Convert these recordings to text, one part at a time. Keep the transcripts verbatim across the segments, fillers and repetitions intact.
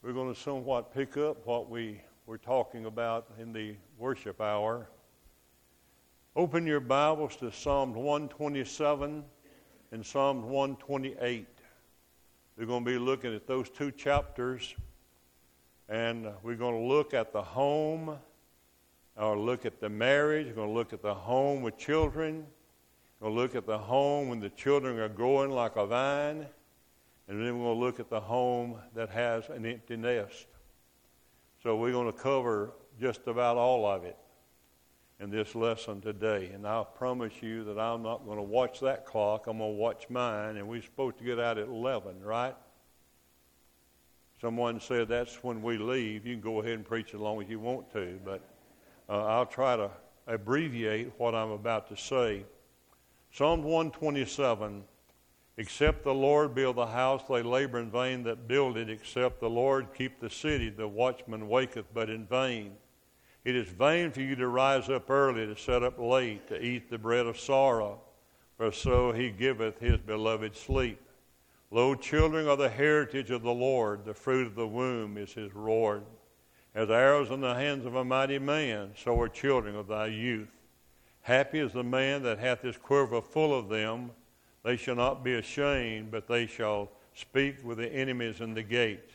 We're going to somewhat pick up what we were talking about in the worship hour. Open your Bibles to Psalm one twenty-seven and Psalm one twenty-eight. We're going to be looking at those two chapters, and we're going to look at the home, or look at the marriage. We're going to look at the home with children. We're going to look at the home when the children are growing like a vine. And then we're going to look at the home that has an empty nest. So we're going to cover just about all of it in this lesson today. And I promise you that I'm not going to watch that clock. I'm going to watch mine. And we're supposed to get out at eleven, right? Someone said that's when we leave. You can go ahead and preach as long as you want to. But uh, I'll try to abbreviate what I'm about to say. Psalm one twenty-seven. Except the Lord build the house, they labor in vain that build it. Except the Lord keep the city, the watchman waketh but in vain. It is vain for you to rise up early, to set up late, to eat the bread of sorrow, for so he giveth his beloved sleep. Lo, children are the heritage of the Lord, the fruit of the womb is his reward. As arrows in the hands of a mighty man, so are children of thy youth. Happy is the man that hath his quiver full of them. They shall not be ashamed, but they shall speak with the enemies in the gate.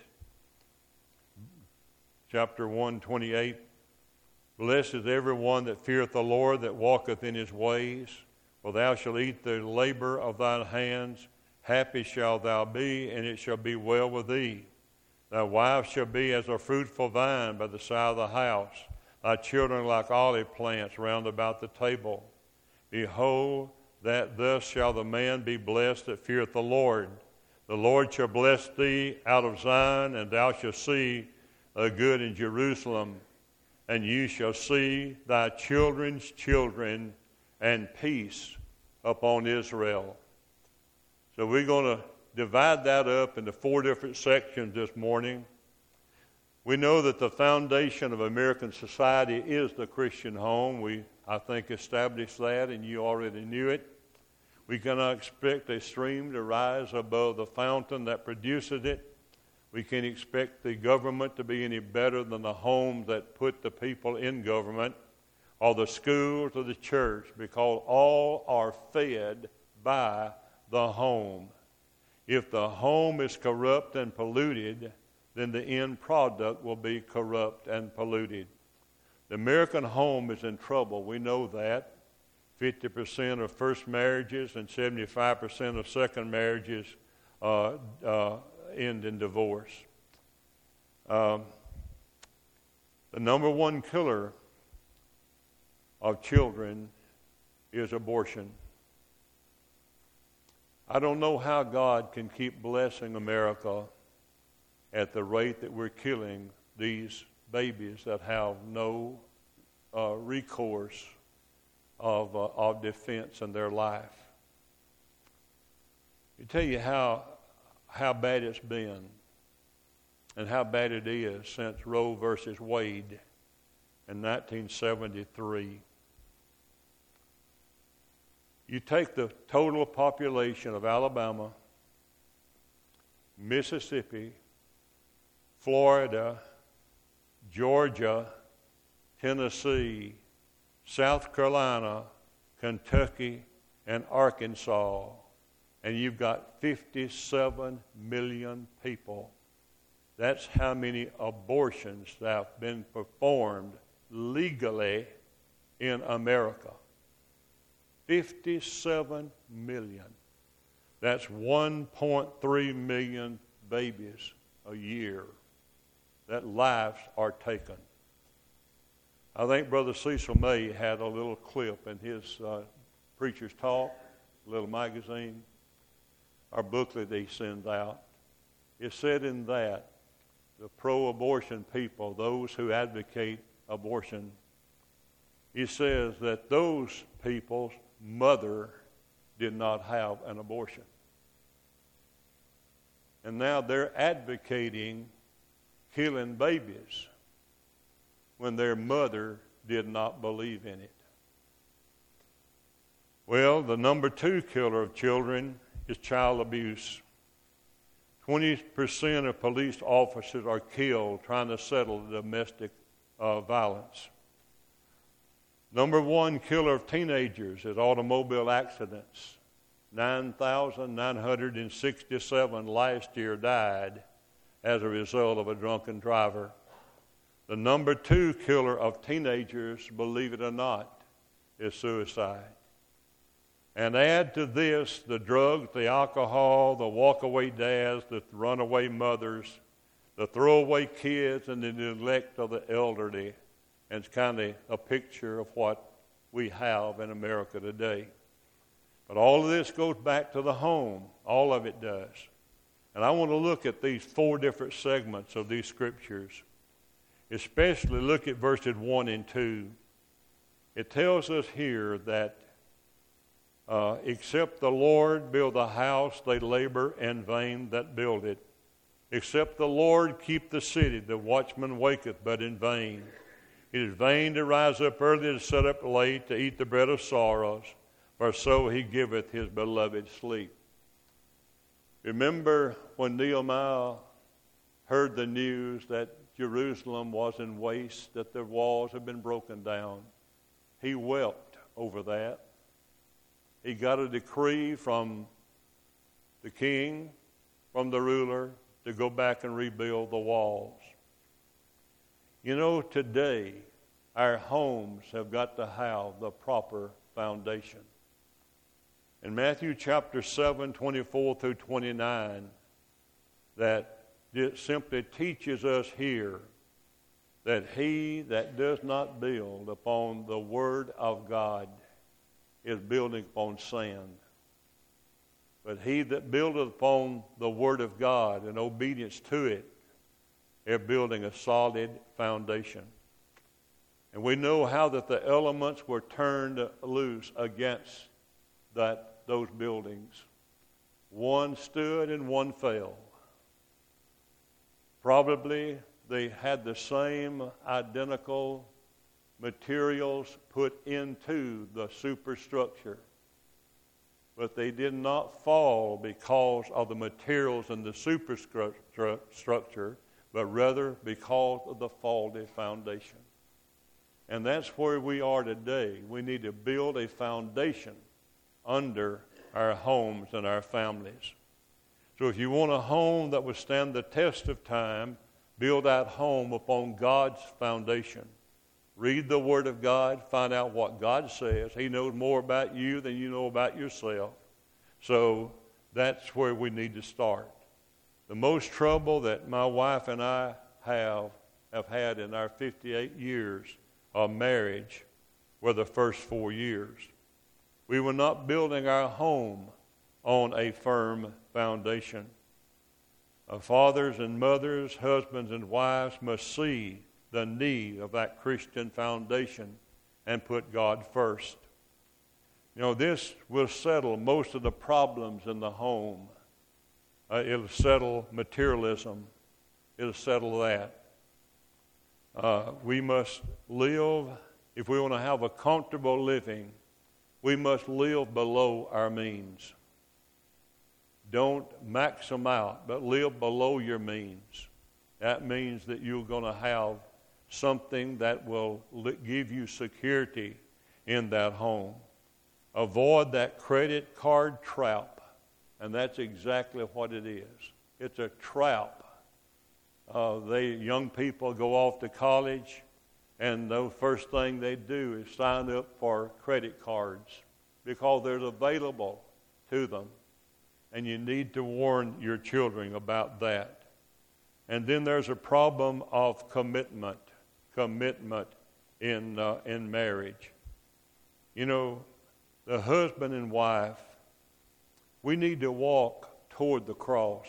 Chapter one twenty-eight. Blessed is every one that feareth the Lord, that walketh in his ways. For thou shalt eat the labor of thine hands. Happy shalt thou be, and it shall be well with thee. Thy wife shall be as a fruitful vine by the side of the house. Thy children like olive plants round about the table. Behold, that thus shall the man be blessed that feareth the Lord. The Lord shall bless thee out of Zion, and thou shalt see a good in Jerusalem. And you shall see thy children's children, and peace upon Israel. So we're going to divide that up into four different sections this morning. We know that the foundation of American society is the Christian home. We I think established that, and you already knew it. We cannot expect a stream to rise above the fountain that produces it. We can't expect the government to be any better than the home that put the people in government, or the schools or the church, because all are fed by the home. If the home is corrupt and polluted, then the end product will be corrupt and polluted. The American home is in trouble. We know that. fifty percent of first marriages and seventy-five percent of second marriages uh, uh, end in divorce. Um, the number one killer of children is abortion. I don't know how God can keep blessing America at the rate that we're killing these babies that have no uh, recourse of, uh, of defense in their life. I tell you how, how bad it's been and how bad it is since Roe versus Wade in nineteen seventy-three. You take the total population of Alabama, Mississippi, Florida, Georgia, Tennessee, South Carolina, Kentucky, and Arkansas, and you've got fifty-seven million people. That's how many abortions that have been performed legally in America. fifty-seven million. That's one point three million babies a year that lives are taken. I think Brother Cecil May had a little clip in his uh, preacher's talk, little magazine, our booklet that he sends out. It said in that, the pro-abortion people, those who advocate abortion, he says that those people's mother did not have an abortion. And now they're advocating killing babies when their mother did not believe in it. Well, the number two killer of children is child abuse. twenty percent of police officers are killed trying to settle domestic uh, violence. Number one killer of teenagers is automobile accidents. nine thousand nine hundred sixty-seven last year died as a result of a drunken driver. The number two killer of teenagers, believe it or not, is suicide. And add to this the drugs, the alcohol, the walkaway dads, the runaway mothers, the throwaway kids, and the neglect of the elderly. And it's kind of a picture of what we have in America today. But all of this goes back to the home. All of it does. And I want to look at these four different segments of these scriptures. Especially look at verses one and two. It tells us here that uh, except the Lord build a house, they labor in vain that build it. Except the Lord keep the city, the watchman waketh but in vain. It is vain to rise up early, to sit up late, to eat the bread of sorrows, for so he giveth his beloved sleep. Remember when Nehemiah heard the news that Jerusalem was in waste, that the walls had been broken down. He wept over that. He got a decree from the king, from the ruler, to go back and rebuild the walls. You know, today, our homes have got to have the proper foundation. In Matthew chapter seven, twenty-four through twenty-nine, that it simply teaches us here that he that does not build upon the word of God is building upon sand. But he that buildeth upon the word of God and obedience to it is building a solid foundation. And we know how that the elements were turned loose against that those buildings. One stood and one fell. Probably they had the same identical materials put into the superstructure, but they did not fall because of the materials in the superstructure, but rather because of the faulty foundation. And that's where we are today. We need to build a foundation under our homes and our families. So if you want a home that will stand the test of time, build that home upon God's foundation. Read the Word of God, find out what God says. He knows more about you than you know about yourself. So that's where we need to start. The most trouble that my wife and I have, have had in our fifty-eight years of marriage were the first four years. We were not building our home on a firm foundation. Our fathers and mothers, husbands and wives must see the need of that Christian foundation and put God first. You know, this will settle most of the problems in the home. Uh, it'll settle materialism. It'll settle that. Uh, we must live, if we want to have a comfortable living, we must live below our means. Don't max them out, but live below your means. That means that you're going to have something that will give you security in that home. Avoid that credit card trap, and that's exactly what it is. It's a trap. Uh, they young people go off to college, and the first thing they do is sign up for credit cards because they're available to them. And you need to warn your children about that. And then there's a problem of commitment, commitment in uh, in marriage. You know, the husband and wife, we need to walk toward the cross.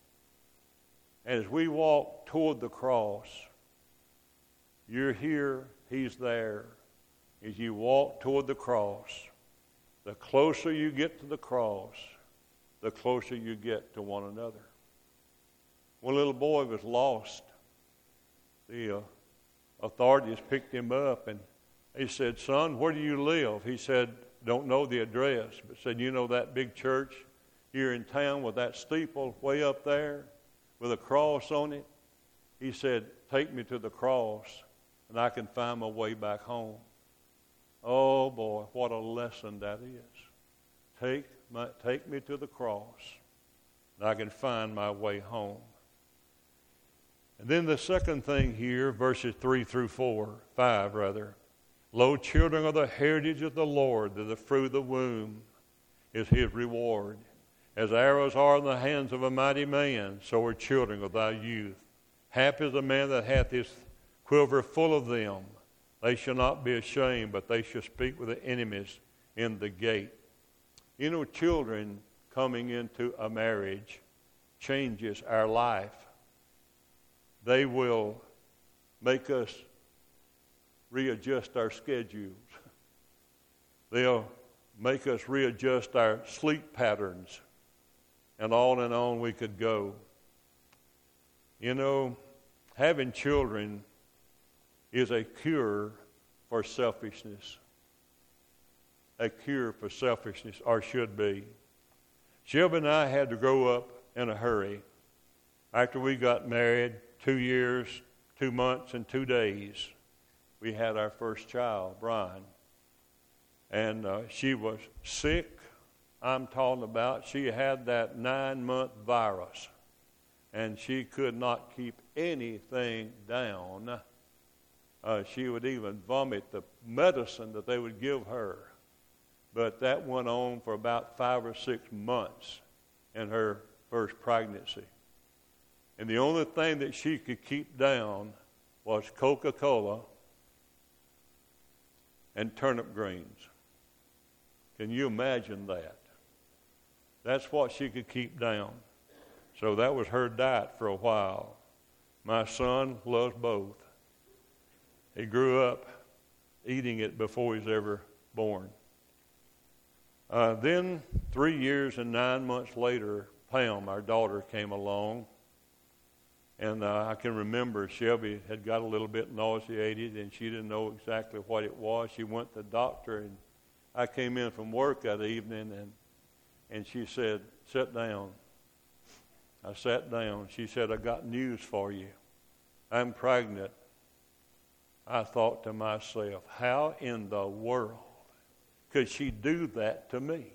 As we walk toward the cross, you're here, he's there. As you walk toward the cross, the closer you get to the cross, the closer you get to one another. One little boy was lost. The uh, authorities picked him up and he said, "Son, where do you live?" He said, "Don't know the address," but said, "You know that big church here in town with that steeple way up there?" with a cross on it. He said, take me to the cross, and I can find my way back home. Oh, boy, what a lesson that is. Take, my, take me to the cross, and I can find my way home. And then the second thing here, verses three through four, five rather. Lo, children are the heritage of the Lord, that the fruit of the womb is his reward. As arrows are in the hands of a mighty man, so are children of thy youth. Happy is the man that hath his quiver full of them. They shall not be ashamed, but they shall speak with the enemies in the gate. You know, children coming into a marriage changes our life. They will make us readjust our schedules. They'll make us readjust our sleep patterns. And on and on we could go. You know, having children is a cure for selfishness. A cure for selfishness, or should be. Shelby and I had to grow up in a hurry. After we got married, two years, two months, and two days, we had our first child, Brian. And uh, she was sick. I'm talking about she had that nine-month virus, and she could not keep anything down. Uh, she would even vomit the medicine that they would give her. But that went on for about five or six months in her first pregnancy. And the only thing that she could keep down was Coca-Cola and turnip greens. Can you imagine that? That's what she could keep down. So that was her diet for a while. My son loves both. He grew up eating it before he was ever born. Uh, then, three years and nine months later, Pam, our daughter, came along. And uh, I can remember Shelby had got a little bit nauseated, and she didn't know exactly what it was. She went to the doctor, and I came in from work that evening, and and she said, sit down. I sat down. She said, I got news for you. I'm pregnant. I thought to myself, how in the world could she do that to me?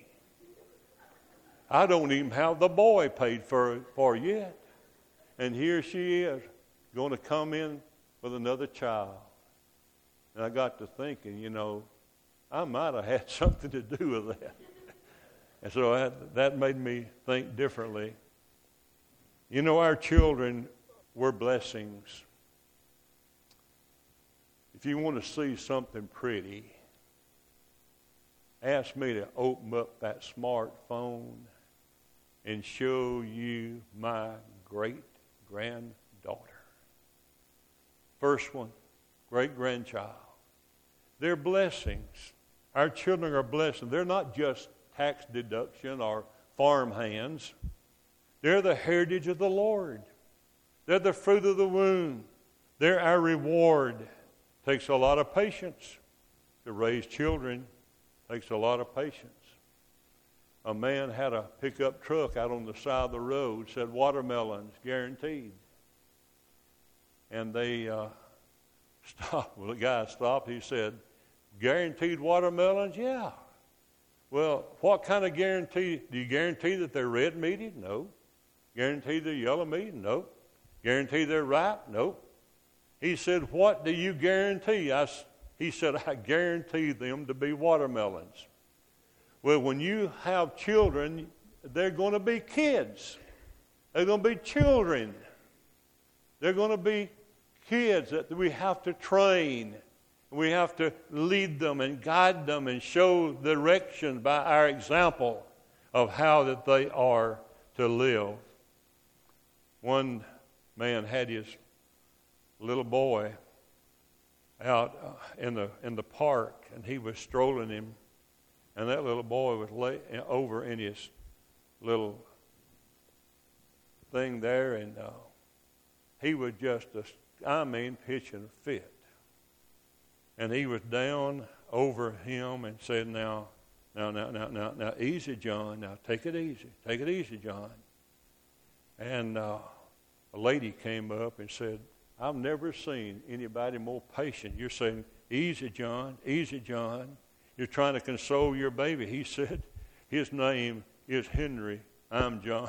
I don't even have the boy paid for, for yet. And here she is going to come in with another child. And I got to thinking, you know, I might have had something to do with that. And so that, that made me think differently. You know, our children were blessings. If you want to see something pretty, ask me to open up that smartphone and show you my great-granddaughter. First one, great-grandchild. They're blessings. Our children are blessings. They're not just tax deduction or farm hands. They're the heritage of the Lord. They're the fruit of the womb. They're our reward. Takes a lot of patience to raise children. Takes a lot of patience. A man had a pickup truck out on the side of the road, said watermelons guaranteed. And they uh, stopped. Well, the guy stopped. He said, guaranteed watermelons? Yeah. Well, what kind of guarantee? Do you guarantee that they're red meated? No. Guarantee they're yellow meated? No. Guarantee they're ripe? No. He said, what do you guarantee? I, he said, I guarantee them to be watermelons. Well, when you have children, they're going to be kids. They're going to be children. They're going to be kids that we have to train. We have to lead them and guide them and show direction by our example of how that they are to live. One man had his little boy out in the in the park, and he was strolling him, and that little boy was lay, over in his little thing there, and uh, he was just, a, I mean, pitching a fit. And he was down over him and said, now, now, now, now, now, now, easy, John. Now, take it easy. Take it easy, John. And uh, a lady came up and said, I've never seen anybody more patient. You're saying, easy, John, easy, John. You're trying to console your baby. He said, his name is Henry. I'm John.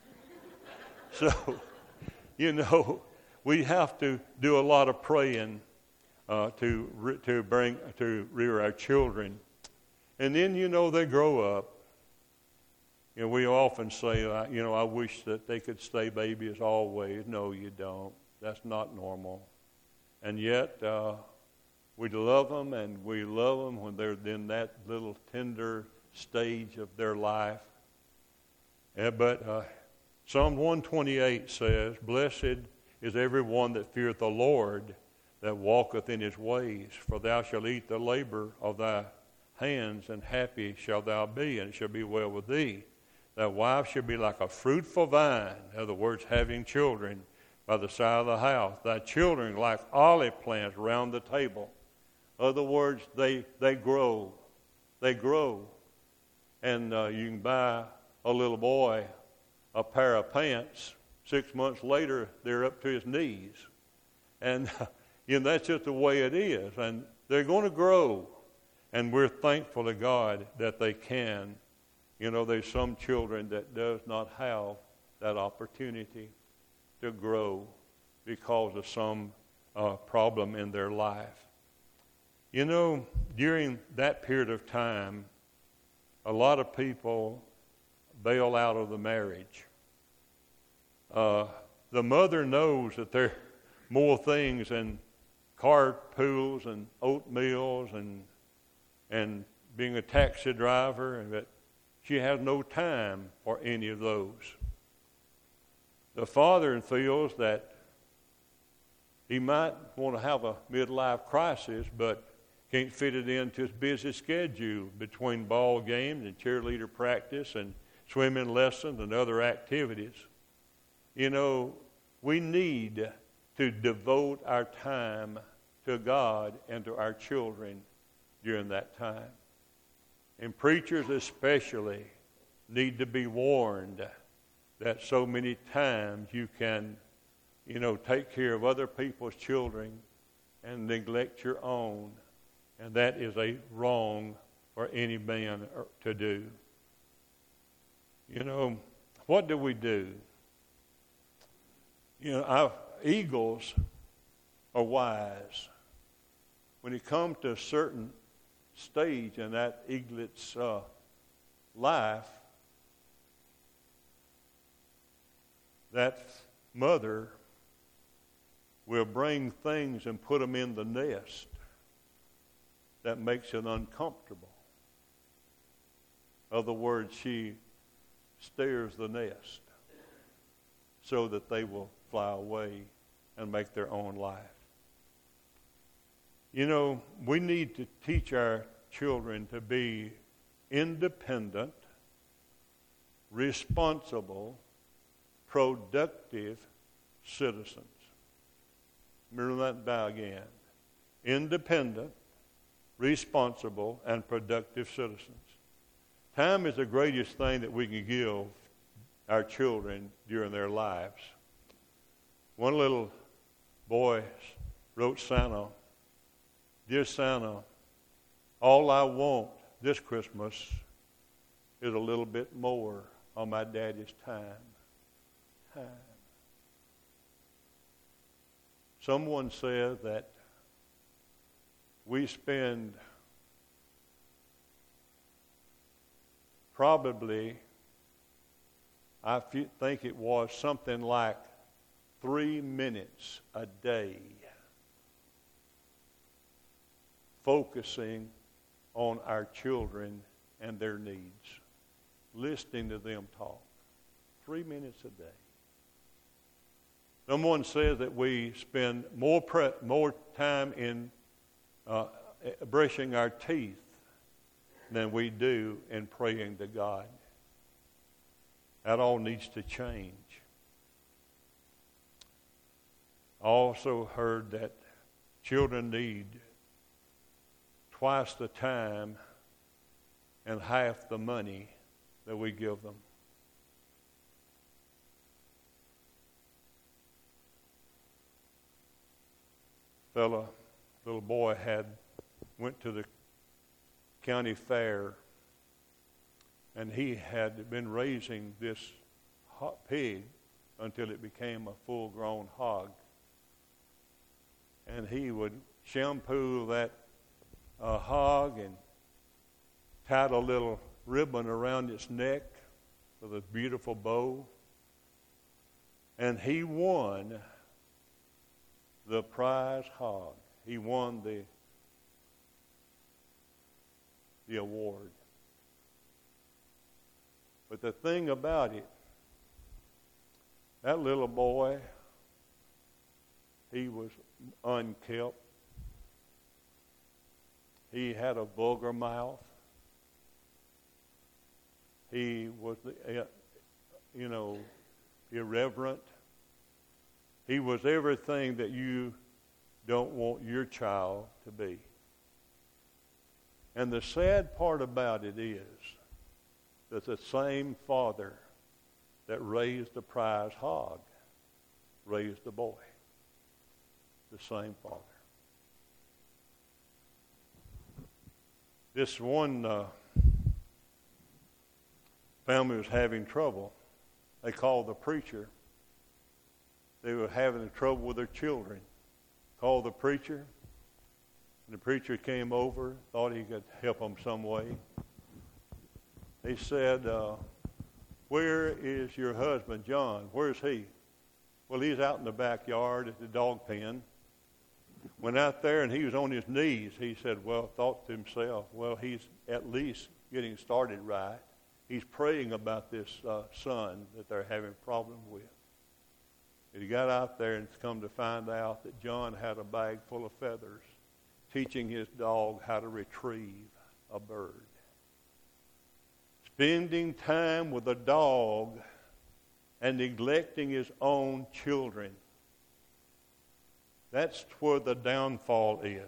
So, you know, we have to do a lot of praying uh, to re- to bring to rear our children, and then you know they grow up. You know, we often say, uh, you know, I wish that they could stay babies always. No, you don't. That's not normal. And yet, uh, we love them, and we love them when they're in that little tender stage of their life. Yeah, but uh, Psalm one twenty-eight says, Blessed is everyone that feareth the Lord, that walketh in his ways. For thou shalt eat the labor of thy hands, and happy shalt thou be, and it shall be well with thee. Thy wife shall be like a fruitful vine, in other words, having children, by the side of the house. Thy children like olive plants round the table. In other words, they, they grow. They grow. And uh, you can buy a little boy a pair of pants. Six months later, they're up to his knees. And you know, that's just the way it is. And they're going to grow. And we're thankful to God that they can. You know, there's some children that does not have that opportunity to grow because of some uh, problem in their life. You know, during that period of time, a lot of people bail out of the marriage. Uh, the mother knows that there are more things than card pools and oatmeals and and being a taxi driver, and that she has no time for any of those. The father feels that he might want to have a midlife crisis, but can't fit it into his busy schedule between ball games and cheerleader practice and swimming lessons and other activities. You know, we need to devote our time to God and to our children during that time. And preachers especially need to be warned that so many times you can, you know, take care of other people's children and neglect your own. And that is a wrong for any man to do. You know, what do we do? You know, our eagles are wise. When it comes to a certain stage in that eaglet's uh, life, that mother will bring things and put them in the nest that makes it uncomfortable. In other words, she stares the nest so that they will fly away and make their own life. You know, we need to teach our children to be independent, responsible, productive citizens. Remember that bow again. Independent, responsible, and productive citizens. Time is the greatest thing that we can give our children during their lives. One little boy wrote Santa, Dear Santa, all I want this Christmas is a little bit more on my daddy's time. Time. Someone said that we spend probably, I think it was something like three minutes a day focusing on our children and their needs, listening to them talk. Three minutes a day. Someone says that we spend more pre- more time in uh, brushing our teeth than we do in praying to God. That all needs to change. I also heard that children need twice the time and half the money that we give them. fella, little boy had went to the county fair, and he had been raising this pig until it became a full-grown hog. And he would shampoo that uh, hog and tied a little ribbon around its neck with a beautiful bow. And he won the prize hog. He won the, the award. But the thing about it, that little boy, he was unkept. He had a vulgar mouth. He was, you know, irreverent. He was everything that you don't want your child to be. And the sad part about it is that the same father that raised the prize hog raised the boy. The same father. This one uh, family was having trouble. They called the preacher. They were having trouble with their children. Called the preacher. And the preacher came over, thought he could help them some way. He said, uh, where is your husband, John? Where's he? Well, he's out in the backyard at the dog pen. Went out there and he was on his knees. He said, well, thought to himself, well, he's at least getting started right. He's praying about this uh, son that they're having a problem with. He got out there and come to find out that John had a bag full of feathers, teaching his dog how to retrieve a bird. Spending time with a dog and neglecting his own children. That's where the downfall is.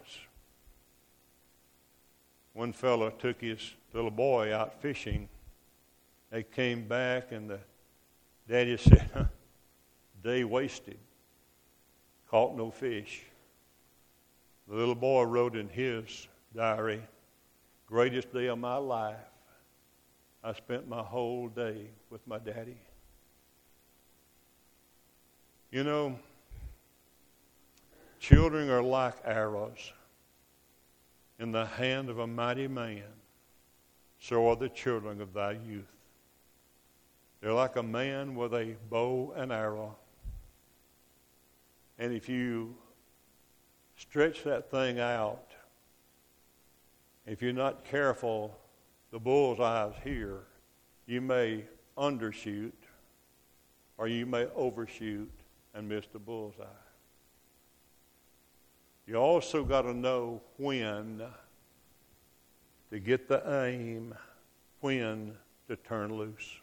One fellow took his little boy out fishing. They came back and the daddy said, huh, day wasted. Caught no fish. The little boy wrote in his diary, greatest day of my life. I spent my whole day with my daddy. You know, children are like arrows in the hand of a mighty man. So are the children of thy youth. They're like a man with a bow and arrow. And if you stretch that thing out, if you're not careful, the bullseye's here. You may undershoot or you may overshoot and miss the bullseye. You also got to know when to get the aim, when to turn loose.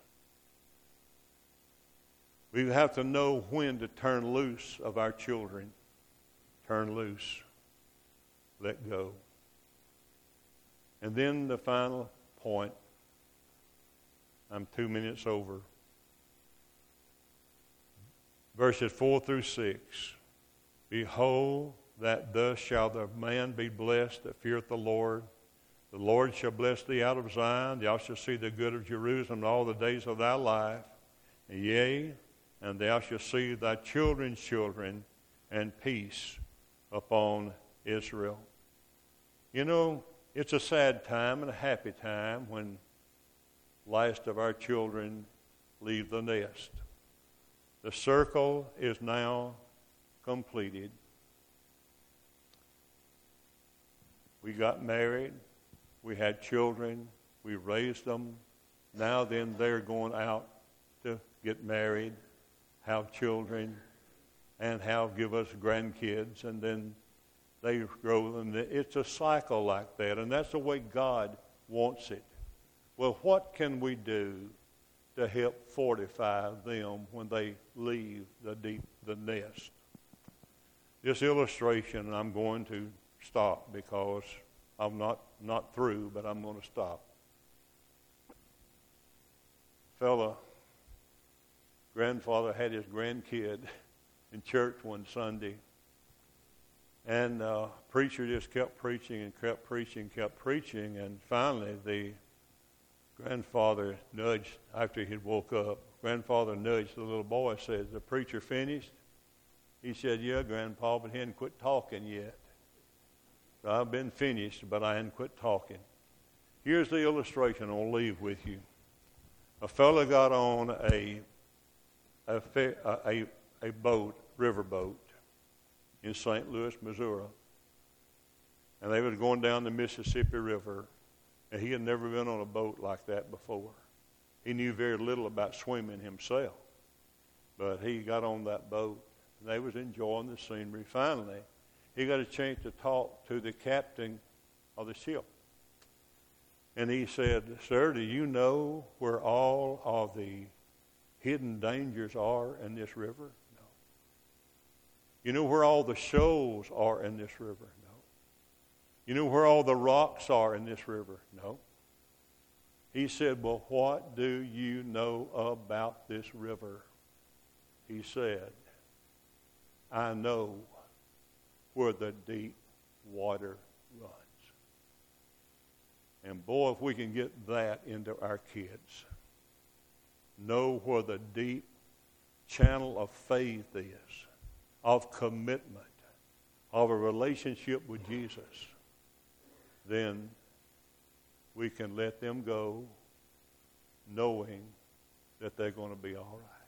We have to know when to turn loose of our children. Turn loose. Let go. And then the final point. I'm two minutes over. Verses four through six. Behold, that thus shall the man be blessed that feareth the Lord. The Lord shall bless thee out of Zion. Thou shalt see the good of Jerusalem all the days of thy life. Yea, and thou shalt see thy children's children, and peace upon Israel. You know, it's a sad time and a happy time when last of our children leave the nest. The circle is now completed. We got married. We had children. We raised them. Now then they're going out to get married, have children, and have give us grandkids, and then they grow. And it's a cycle like that, and that's the way God wants it. Well, what can we do to help fortify them when they leave the deep the nest? This illustration, and I'm going to stop because I'm not, not through, but I'm going to stop. Fella, grandfather had his grandkid in church one Sunday. And uh, preacher just kept preaching and kept preaching, kept preaching, and finally the grandfather nudged, after he'd woke up, grandfather nudged the little boy and said, "The preacher finished?" He said, "Yeah, Grandpa, but he hadn't quit talking yet." So I've been finished, but I hadn't quit talking. Here's the illustration I'll leave with you. A fellow got on a a, a, a boat, riverboat, in Saint Louis, Missouri. And they were going down the Mississippi River, and he had never been on a boat like that before. He knew very little about swimming himself, but he got on that boat, and they was enjoying the scenery. Finally, he got a chance to talk to the captain of the ship. And he said, "Sir, do you know where all of the hidden dangers are in this river?" "No." "You know where all the shoals are in this river?" "No." "You know where all the rocks are in this river?" "No." He said, "Well, what do you know about this river?" He said, "I know where the deep water runs." And boy, if we can get that into our kids, know where the deep channel of faith is, of commitment, of a relationship with Jesus, then we can let them go knowing that they're going to be all right.